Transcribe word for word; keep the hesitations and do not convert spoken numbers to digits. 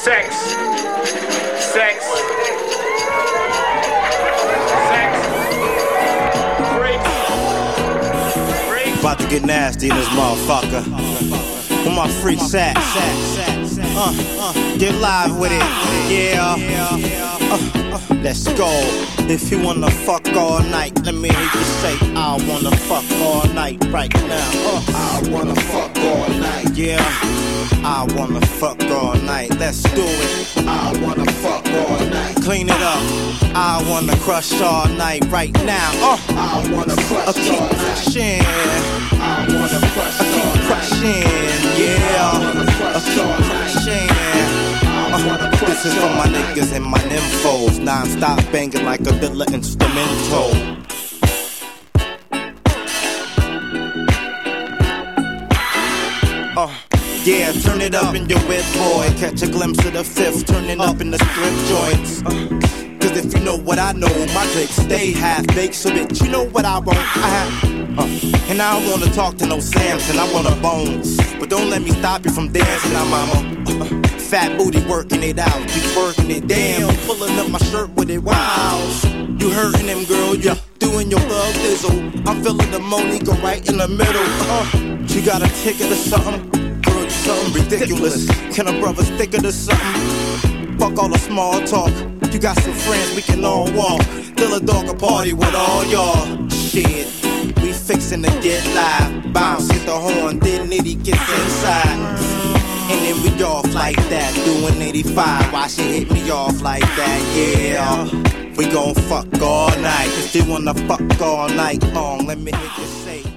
Sex. Sex. Sex. Freak. Freak. About to get nasty in this motherfucker. Where my freaks at? Uh, uh, get live with it. Yeah. Uh, uh, let's go. If you wanna fuck all night, let me hear you say, I wanna fuck all night right now. Uh, I wanna fuck all night. yeah. I wanna fuck all night. Let's do it. I wanna fuck all night. Clean it up. I wanna crush all night right now. Uh, I wanna crush I keep all night. crushing. I wanna crush I all keep night. crushing. Yeah. I wanna I crush keep all night. crushing. I wanna This crush is for all my night. niggas and my nymphos. Non-stop banging like a Dilla instrumental. Uh, yeah, turn it up in your whip, boy. Catch a glimpse of the fifth, turning up in the strip joints. Uh, Cause if you know what I know, my clicks stay half-baked. So bitch, you know what I want? I have, uh, and I don't wanna talk to no Samson, I want a bone. But don't let me stop you from dancing now, mama. Uh, Fat booty working it out, you working it, damn. You pulling up my shirt with it, wow. You hurting them, girl, you doing your thug dizzle. I'm feeling the money, go right in the middle. Uh, you got a ticket or something? Girl, you something ridiculous. Can a brother stick it or something? Fuck all the small talk. You got some friends, we can all walk. Till a dog a party with all y'all. Shit, we fixin' to get live. Bounce, hit the horn, then Nitty gets inside. And then we off like that, doing eighty-five. Why she hit me off like that? Yeah, we gon' fuck all night. If you wanna fuck all night long, let me hear you say.